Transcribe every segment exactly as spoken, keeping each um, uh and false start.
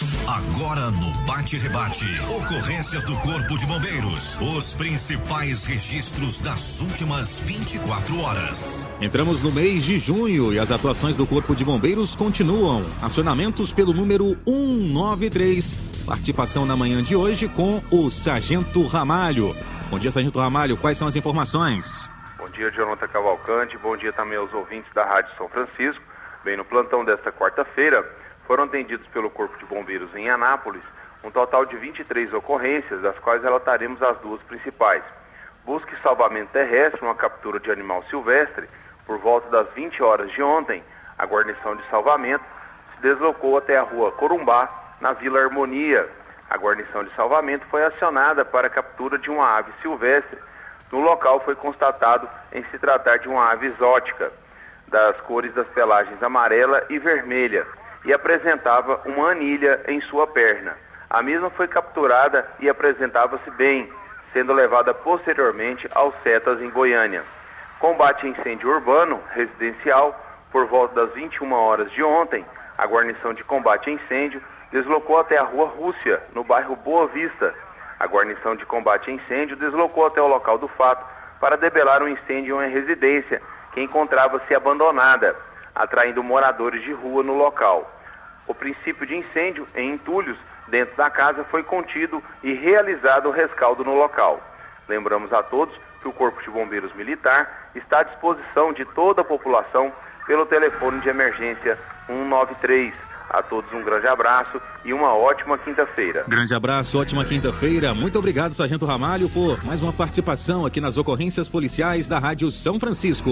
Agora no Bate Rebate, ocorrências do Corpo de Bombeiros, os principais registros das últimas vinte e quatro horas. Entramos no mês de junho e as atuações do Corpo de Bombeiros continuam. Acionamentos pelo número cento e noventa e três. Participação na manhã de hoje com o Sargento Ramalho. Bom dia, Sargento Ramalho, quais são as informações? Bom dia, Jonathan Cavalcante, bom dia também aos ouvintes da Rádio São Francisco. Bem, no plantão desta quarta-feira, foram atendidos pelo Corpo de Bombeiros em Anápolis um total de vinte e três ocorrências, das quais relataremos as duas principais. Busca e salvamento terrestre, uma captura de animal silvestre. Por volta das vinte horas de ontem, a guarnição de salvamento se deslocou até a rua Corumbá, na Vila Harmonia. A guarnição de salvamento foi acionada para a captura de uma ave silvestre. No local foi constatado em se tratar de uma ave exótica, das cores das pelagens amarela e vermelha, e apresentava uma anilha em sua perna. A mesma foi capturada e apresentava-se bem, sendo levada posteriormente aos CETAS em Goiânia. Combate a incêndio urbano residencial. Por volta das vinte e uma horas de ontem, a guarnição de combate a incêndio deslocou até a rua Rússia, no bairro Boa Vista. A guarnição de combate a incêndio deslocou até o local do fato para debelar um incêndio em uma residência que encontrava-se abandonada, atraindo moradores de rua no local. O princípio de incêndio em entulhos dentro da casa foi contido e realizado o rescaldo no local. Lembramos a todos que o Corpo de Bombeiros Militar está à disposição de toda a população pelo telefone de emergência cento e noventa e três. A todos um grande abraço e uma ótima quinta-feira. Grande abraço, ótima quinta-feira. Muito obrigado, Sargento Ramalho, por mais uma participação aqui nas ocorrências policiais da Rádio São Francisco.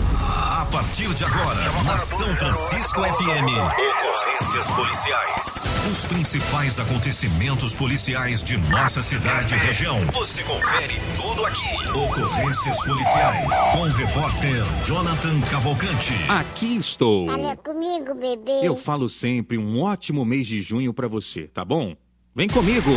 A partir de agora, na São Francisco F M, ocorrências policiais. Os principais acontecimentos policiais de nossa cidade e região. Você confere tudo aqui. Ocorrências policiais, com o repórter Jonathan Cavalcante. Aqui estou. Fala comigo, bebê. Eu falo sempre um ótimo mês de junho pra você, tá bom? Vem comigo.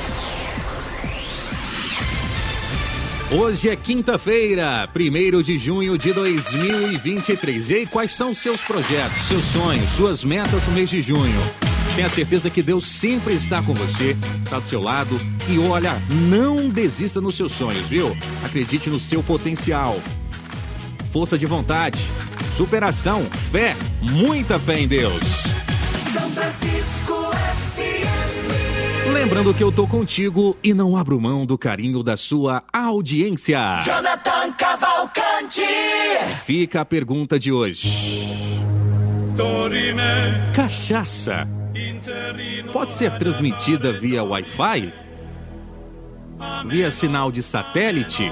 Hoje é quinta-feira, primeiro de junho de dois mil e vinte e três. E aí, quais são seus projetos, seus sonhos, suas metas no mês de junho? Tenha certeza que Deus sempre está com você, está do seu lado. E olha, não desista nos seus sonhos, viu? Acredite no seu potencial. Força de vontade, superação, fé, muita fé em Deus. São Francisco F M. Lembrando que eu tô contigo e não abro mão do carinho da sua audiência. Jonathan Cavalcante. Fica a pergunta de hoje. Cachaça pode ser transmitida via Wi-Fi? Via sinal de satélite?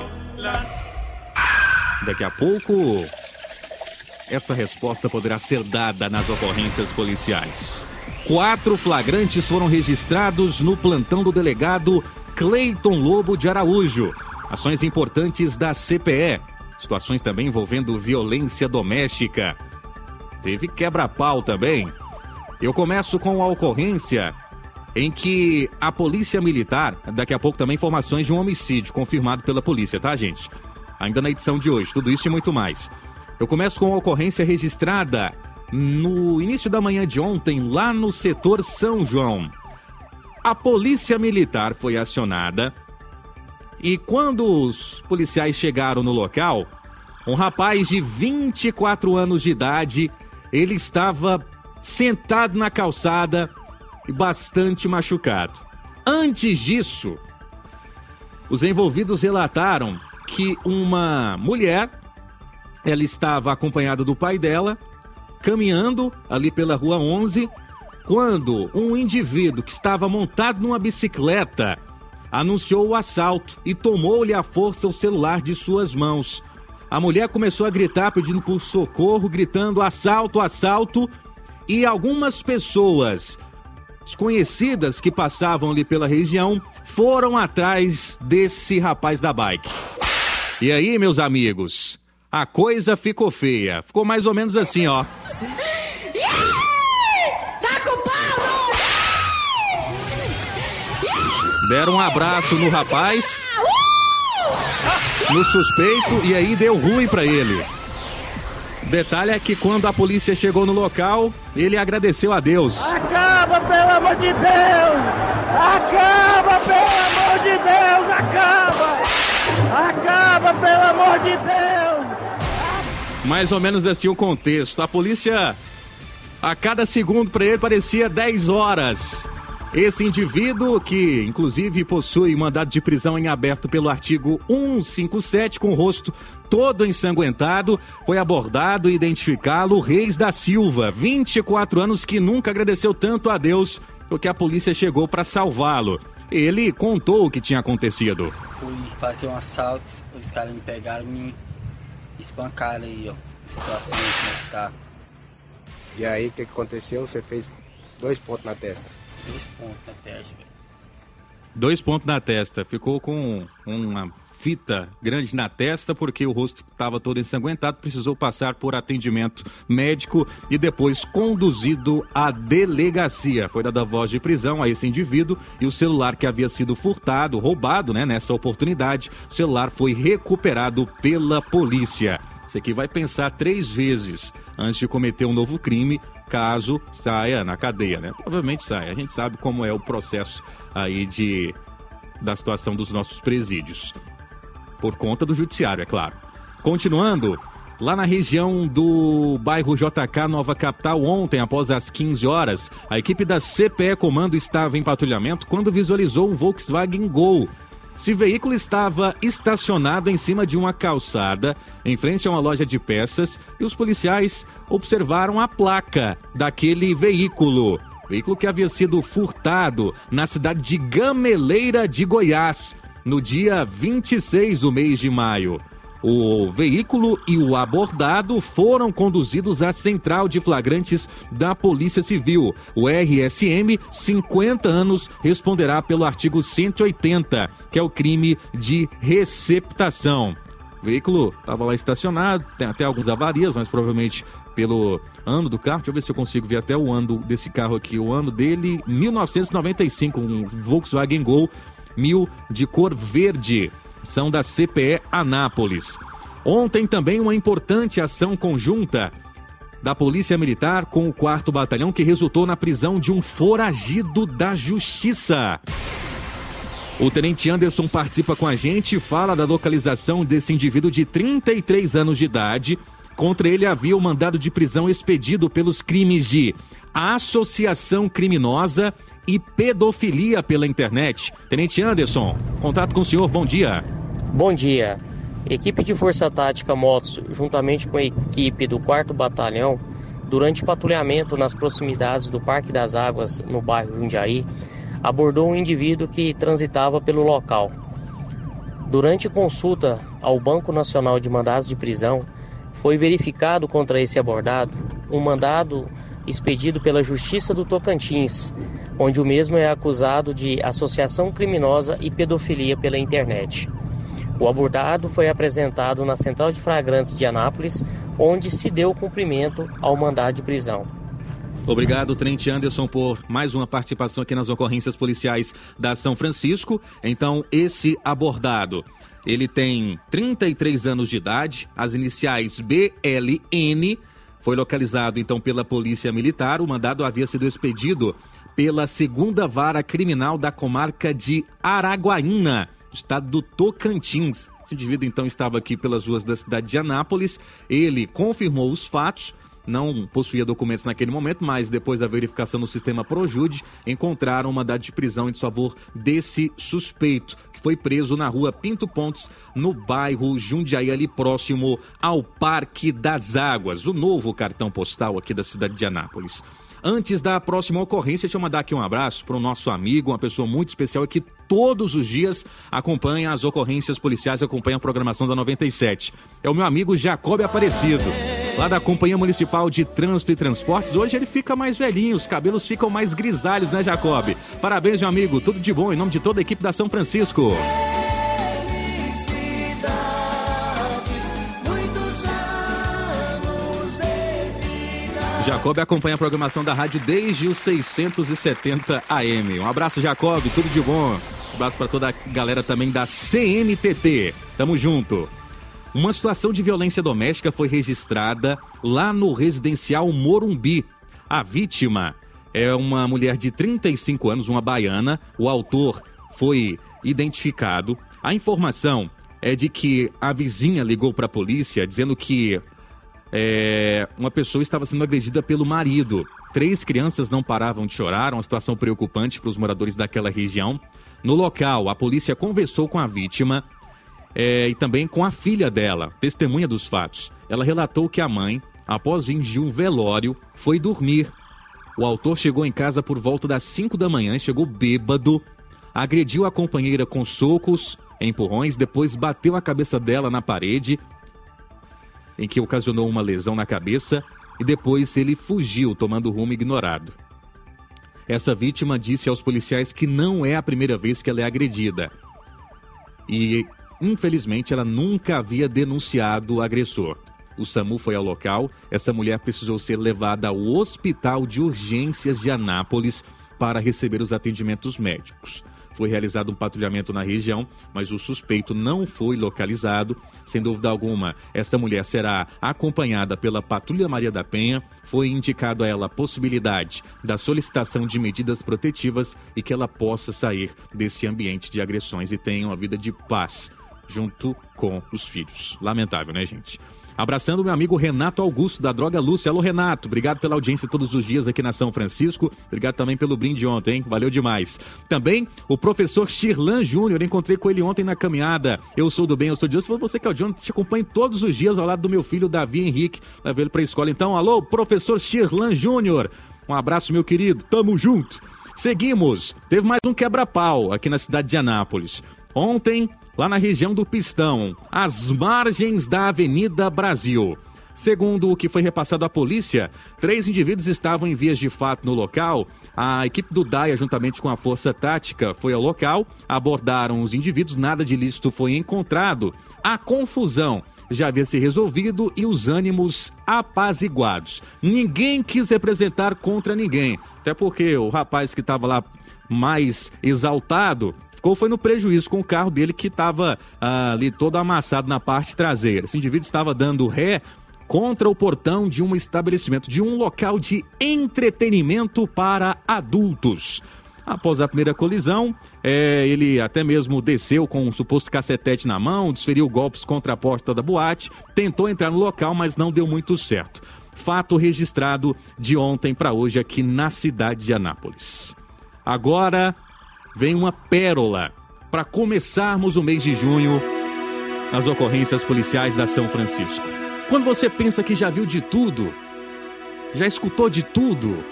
Daqui a pouco, essa resposta poderá ser dada nas ocorrências policiais. Quatro flagrantes foram registrados no plantão do delegado Cleiton Lobo de Araújo. Ações importantes da C P E. Situações também envolvendo violência doméstica. Teve quebra-pau também. Eu começo com a ocorrência em que a Polícia Militar, daqui a pouco também informações de um homicídio confirmado pela polícia, tá, gente? Ainda na edição de hoje, tudo isso e muito mais. Eu começo com a ocorrência registrada no início da manhã de ontem, lá no setor São João. A Polícia Militar foi acionada e quando os policiais chegaram no local, um rapaz de vinte e quatro anos de idade, ele estava sentado na calçada e bastante machucado. Antes disso, os envolvidos relataram que uma mulher, ela estava acompanhada do pai dela, caminhando ali pela Rua onze, quando um indivíduo que estava montado numa bicicleta anunciou o assalto e tomou-lhe à força o celular de suas mãos. A mulher começou a gritar pedindo por socorro, gritando assalto, assalto, e algumas pessoas desconhecidas que passavam ali pela região foram atrás desse rapaz da bike. E aí, meus amigos, a coisa ficou feia. Ficou mais ou menos assim, ó. Tá culpado! Deram um abraço no rapaz, no suspeito, e aí deu ruim pra ele. Detalhe é que quando a polícia chegou no local, ele agradeceu a Deus. Acaba, pelo pelo amor de Deus! Acaba, pelo amor de Deus! Acaba! Acaba, pelo amor de Deus! Mais ou menos assim o contexto. A polícia, a cada segundo para ele parecia dez horas. Esse indivíduo, que inclusive possui mandado de prisão em aberto pelo artigo cento e cinquenta e sete, com o rosto todo ensanguentado, foi abordado e identificá-lo Reis da Silva, vinte e quatro anos, que nunca agradeceu tanto a Deus porque a polícia chegou para salvá-lo. Ele contou o que tinha acontecido. Fui fazer um assalto, os caras me pegaram e me espancaram aí, ó. A situação como é que tá. E aí, o que, que aconteceu? Você fez dois pontos na testa. Dois pontos na testa, velho. Dois pontos na testa. Ficou com uma fita grande na testa porque o rosto estava todo ensanguentado, precisou passar por atendimento médico e depois conduzido à delegacia. Foi dada voz de prisão a esse indivíduo e o celular que havia sido furtado, roubado, né, nessa oportunidade, o celular foi recuperado pela polícia. Você aqui vai pensar três vezes antes de cometer um novo crime, caso saia na cadeia, né? Provavelmente sai. A gente sabe como é o processo aí de, da situação dos nossos presídios. Por conta do judiciário, é claro. Continuando, lá na região do bairro J K, Nova Capital, ontem, após as quinze horas, a equipe da C P E Comando estava em patrulhamento quando visualizou um Volkswagen Gol. Esse veículo estava estacionado em cima de uma calçada, em frente a uma loja de peças, e os policiais observaram a placa daquele veículo. Veículo que havia sido furtado na cidade de Gameleira de Goiás, no dia vinte e seis do mês de maio. O veículo e o abordado foram conduzidos à central de flagrantes da Polícia Civil. O R S M, cinquenta anos, responderá pelo artigo cento e oitenta, que é o crime de receptação. O veículo estava lá estacionado, tem até algumas avarias, mas provavelmente pelo ano do carro. Deixa eu ver se eu consigo ver até o ano desse carro aqui. O ano dele, mil novecentos e noventa e cinco, um Volkswagen Gol mil de cor verde. São da C P E Anápolis. Ontem também uma importante ação conjunta da Polícia Militar com o quarto Batalhão, que resultou na prisão de um foragido da Justiça. O Tenente Anderson participa com a gente e fala da localização desse indivíduo de trinta e três anos de idade. Contra ele havia um mandado de prisão expedido pelos crimes de associação criminosa e pedofilia pela internet. Tenente Anderson, contato com o senhor, bom dia. Bom dia. Equipe de Força Tática Motos, juntamente com a equipe do quarto Batalhão, durante patrulhamento nas proximidades do Parque das Águas, no bairro Jundiaí, abordou um indivíduo que transitava pelo local. Durante consulta ao Banco Nacional de Mandados de Prisão, foi verificado contra esse abordado um mandado expedido pela Justiça do Tocantins, onde o mesmo é acusado de associação criminosa e pedofilia pela internet. O abordado foi apresentado na Central de Flagrantes de Anápolis, onde se deu cumprimento ao mandado de prisão. Obrigado, Tenente Anderson, por mais uma participação aqui nas ocorrências policiais da São Francisco. Então, esse abordado, ele tem trinta e três anos de idade, as iniciais B L N, foi localizado então pela Polícia Militar. O mandado havia sido expedido pela segunda Vara Criminal da comarca de Araguaína, estado do Tocantins. Esse indivíduo então estava aqui pelas ruas da cidade de Anápolis. Ele confirmou os fatos, não possuía documentos naquele momento, mas depois da verificação no sistema Projude, encontraram um mandado de prisão em desfavor desse suspeito, que foi preso na rua Pinto Pontes, no bairro Jundiaí, ali próximo ao Parque das Águas, o novo cartão postal aqui da cidade de Anápolis. Antes da próxima ocorrência, deixa eu mandar aqui um abraço para o nosso amigo, uma pessoa muito especial que todos os dias acompanha as ocorrências policiais, acompanha a programação da noventa e sete. É o meu amigo Jacob Aparecido, lá da Companhia Municipal de Trânsito e Transportes. Hoje ele fica mais velhinho, os cabelos ficam mais grisalhos, né, Jacob? Parabéns, meu amigo, tudo de bom em nome de toda a equipe da São Francisco. Jacob acompanha a programação da rádio desde os seiscentos e setenta A M. Um abraço, Jacob, tudo de bom. Um abraço para toda a galera também da C N T T. Tamo junto. Uma situação de violência doméstica foi registrada lá no residencial Morumbi. A vítima é uma mulher de trinta e cinco anos, uma baiana. O autor foi identificado. A informação é de que a vizinha ligou para a polícia dizendo que é, uma pessoa estava sendo agredida pelo marido. Três crianças não paravam de chorar, uma situação preocupante para os moradores daquela região. No local, a polícia conversou com a vítima é, e também com a filha dela, testemunha dos fatos. Ela relatou que a mãe, após vir de um velório, foi dormir. O autor chegou em casa por volta das cinco da manhã, chegou bêbado, agrediu a companheira com socos, empurrões, depois bateu a cabeça dela na parede, em que ocasionou uma lesão na cabeça, e depois ele fugiu, tomando rumo ignorado. Essa vítima disse aos policiais que não é a primeira vez que ela é agredida. E, infelizmente, ela nunca havia denunciado o agressor. O SAMU foi ao local. Essa mulher precisou ser levada ao Hospital de Urgências de Anápolis para receber os atendimentos médicos. Foi realizado um patrulhamento na região, mas o suspeito não foi localizado. Sem dúvida alguma, essa mulher será acompanhada pela Patrulha Maria da Penha. Foi indicado a ela a possibilidade da solicitação de medidas protetivas e que ela possa sair desse ambiente de agressões e tenha uma vida de paz junto com os filhos. Lamentável, né, gente? Abraçando o meu amigo Renato Augusto, da Droga Lúcia. Alô, Renato, obrigado pela audiência todos os dias aqui na São Francisco. Obrigado também pelo brinde ontem, hein? Valeu demais. Também o professor Shirlan Júnior, encontrei com ele ontem na caminhada. Eu sou do bem, eu sou de Deus. Se for você que é o John, te acompanho todos os dias ao lado do meu filho Davi Henrique. Levei ele pra escola. Então, alô, professor Shirlan Júnior. Um abraço, meu querido. Tamo junto. Seguimos. Teve mais um quebra-pau aqui na cidade de Anápolis. Ontem, lá na região do Pistão, às margens da Avenida Brasil. Segundo o que foi repassado à polícia, três indivíduos estavam em vias de fato no local. A equipe do DAIA, juntamente com a Força Tática, foi ao local, abordaram os indivíduos, nada de ilícito foi encontrado. A confusão já havia se resolvido e os ânimos apaziguados. Ninguém quis representar contra ninguém, até porque o rapaz que estava lá mais exaltado ficou foi no prejuízo com o carro dele que estava ah, ali todo amassado na parte traseira. Esse indivíduo estava dando ré contra o portão de um estabelecimento, de um local de entretenimento para adultos. Após a primeira colisão, é, ele até mesmo desceu com um suposto cacetete na mão, desferiu golpes contra a porta da boate, tentou entrar no local, mas não deu muito certo. Fato registrado de ontem para hoje aqui na cidade de Anápolis. Agora vem uma pérola para começarmos o mês de junho nas ocorrências policiais da São Francisco. Quando você pensa que já viu de tudo, já escutou de tudo,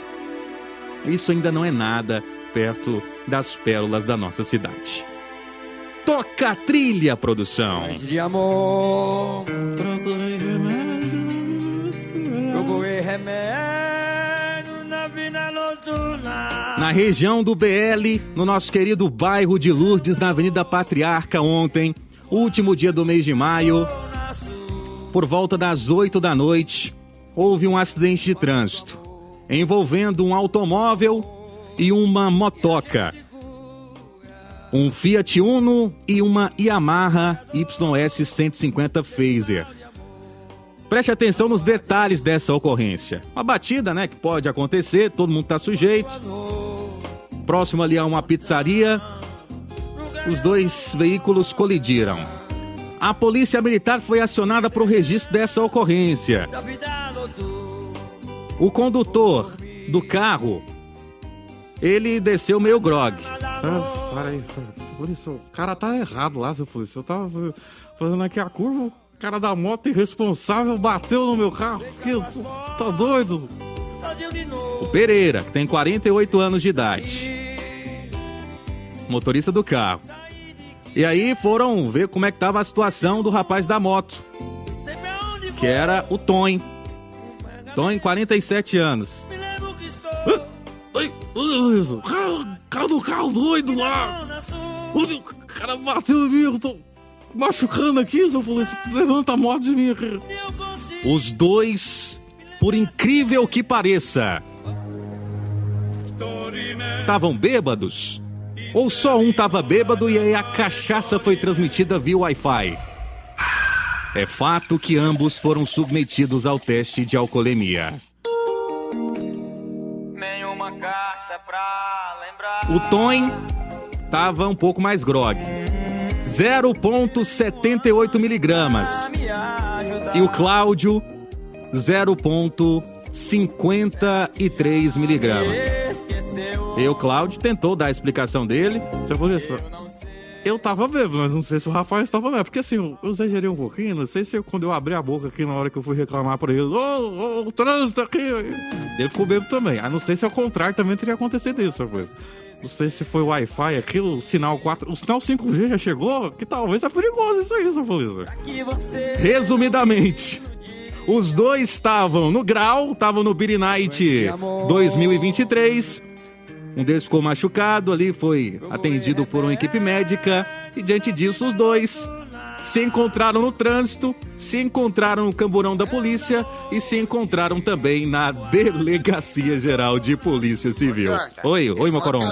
isso ainda não é nada perto das pérolas da nossa cidade. Toca a trilha, produção. De amor, procurei remédio, procurei remédio na vida noturna. Na região do B L, no nosso querido bairro de Lourdes, na Avenida Patriarca, ontem, último dia do mês de maio, por volta das oito da noite, houve um acidente de trânsito envolvendo um automóvel e uma motoca. Um Fiat Uno e uma Yamaha Y S cento e cinquenta Phaser. Preste atenção nos detalhes dessa ocorrência. Uma batida, né, que pode acontecer, todo mundo está sujeito. Próximo ali a uma pizzaria, os dois veículos colidiram. A polícia militar foi acionada para o registro dessa ocorrência. O condutor do carro, ele desceu meio grog. Ah, para aí, polícia, o cara tá errado lá, seu polícia. Eu tava fazendo aqui a curva, o cara da moto irresponsável bateu no meu carro. Que, tá doido? O Pereira, que tem quarenta e oito anos de idade, motorista do carro. E aí foram ver como é que tava a situação do rapaz da moto, que era o Tom. Tom, quarenta e sete anos. Ai, o cara, o cara do carro doido lá. O cara bateu em mim, eu tô machucando aqui, seu polícia. Levanta a moto de mim aqui. Os dois, por incrível que pareça, estavam bêbados. Ou só um estava bêbado e aí a cachaça foi transmitida via Wi-Fi. É fato que ambos foram submetidos ao teste de alcoolemia. Nenhuma casa. O Tom tava um pouco mais grog. zero vírgula setenta e oito miligramas. E o Cláudio, zero vírgula cinquenta e três miligramas. E o Cláudio tentou dar a explicação dele. Eu tava bêbado, mas não sei se o Rafael estava bêbado. Porque assim, eu, eu exagerei um pouquinho. Não sei se eu, quando eu abri a boca aqui na hora que eu fui reclamar pra ele, ô, oh, oh, o trânsito aqui. Ele ficou bêbado também. A não sei se ao contrário também teria acontecido isso, coisa. Não sei se foi o Wi-Fi aqui, o sinal quatro. O sinal cinco G já chegou, que talvez é perigoso isso aí, sua polícia. Resumidamente, os dois estavam no grau, estavam no Beer Night dois mil e vinte e três. Um deles ficou machucado ali, foi atendido por uma equipe médica. E diante disso, os dois se encontraram no trânsito, se encontraram no camburão da polícia e se encontraram também na Delegacia Geral de Polícia Civil. Oi, oi, Mocorongo.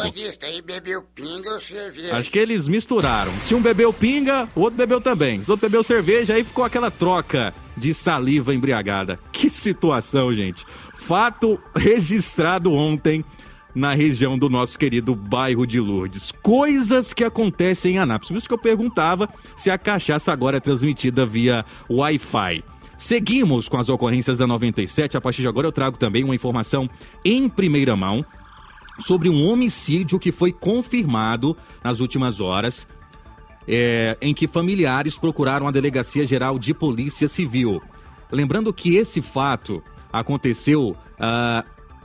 Acho que eles misturaram. Se um bebeu pinga, o outro bebeu também. Se o outro bebeu cerveja, aí ficou aquela troca de saliva embriagada. Que situação, gente. Fato registrado ontem na região do nosso querido bairro de Lourdes. Coisas que acontecem em Anápolis. Por isso que eu perguntava se a cachaça agora é transmitida via Wi-Fi. Seguimos com as ocorrências da noventa e sete. A partir de agora eu trago também uma informação em primeira mão sobre um homicídio que foi confirmado nas últimas horas, é, em que familiares procuraram a Delegacia Geral de Polícia Civil. Lembrando que esse fato aconteceu Uh,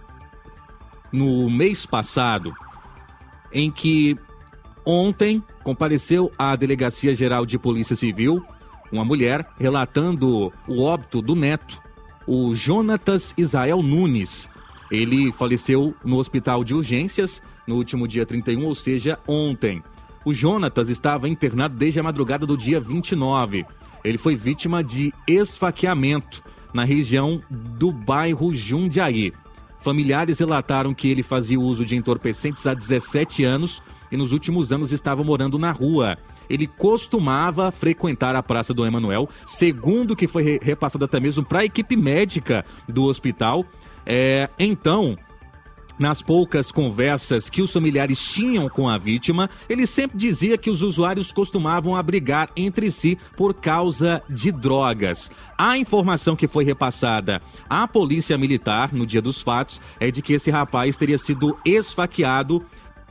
no mês passado, em que ontem compareceu à Delegacia Geral de Polícia Civil uma mulher relatando o óbito do neto, o Jonatas Israel Nunes. Ele faleceu no hospital de urgências no último dia trinta e um, ou seja, ontem. O Jonatas estava internado desde a madrugada do dia vinte e nove. Ele foi vítima de esfaqueamento na região do bairro Jundiaí. Familiares relataram que ele fazia uso de entorpecentes há dezessete anos e nos últimos anos estava morando na rua. Ele costumava frequentar a Praça do Emanuel, segundo que foi repassado até mesmo para a equipe médica do hospital. É, então, nas poucas conversas que os familiares tinham com a vítima, ele sempre dizia que os usuários costumavam abrigar entre si por causa de drogas. A informação que foi repassada à polícia militar no dia dos fatos é de que esse rapaz teria sido esfaqueado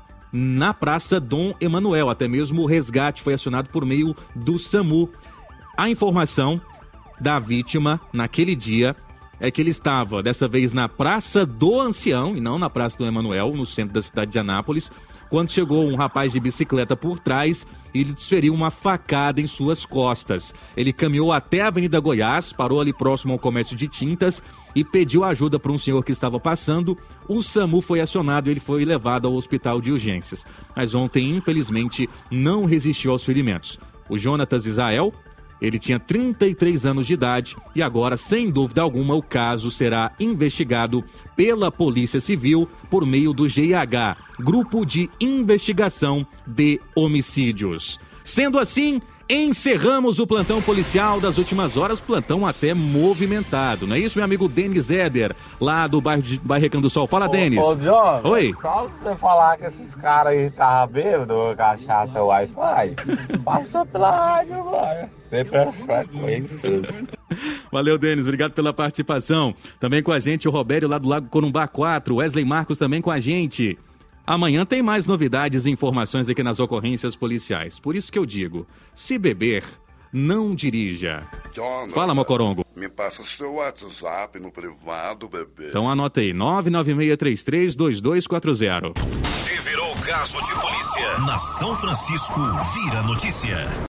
na Praça Dom Emanuel. Até mesmo o resgate foi acionado por meio do SAMU. A informação da vítima naquele dia é que ele estava, dessa vez, na Praça do Ancião, e não na Praça do Emanuel, no centro da cidade de Anápolis, quando chegou um rapaz de bicicleta por trás e lhe desferiu uma facada em suas costas. Ele caminhou até a Avenida Goiás, parou ali próximo ao comércio de tintas e pediu ajuda para um senhor que estava passando. O SAMU foi acionado e ele foi levado ao hospital de urgências. Mas ontem, infelizmente, não resistiu aos ferimentos. O Jonatas Israel, ele tinha trinta e três anos de idade e agora, sem dúvida alguma, o caso será investigado pela Polícia Civil por meio do G I H, Grupo de Investigação de Homicídios. Sendo assim, encerramos o plantão policial das últimas horas, plantão até movimentado, não é isso, meu amigo Denis Éder, lá do bairro, de, bairro Recanto do Sol? Fala, Denis. Ô, John, oi. Só você falar que esses caras aí estavam bêbados, cachaça, Wi-Fi, passou pela rádio, mano. Valeu, Denis, obrigado pela participação. Também com a gente o Robério lá do Lago Corumbá quatro, Wesley Marcos também com a gente. Amanhã tem mais novidades e informações aqui nas ocorrências policiais. Por isso que eu digo, se beber, não dirija. John, fala, Mocorongo. Me passa o seu WhatsApp no privado, bebê. Então anota aí, nove nove seis três três dois dois quatro zero. Se virou caso de polícia, na São Francisco, vira notícia.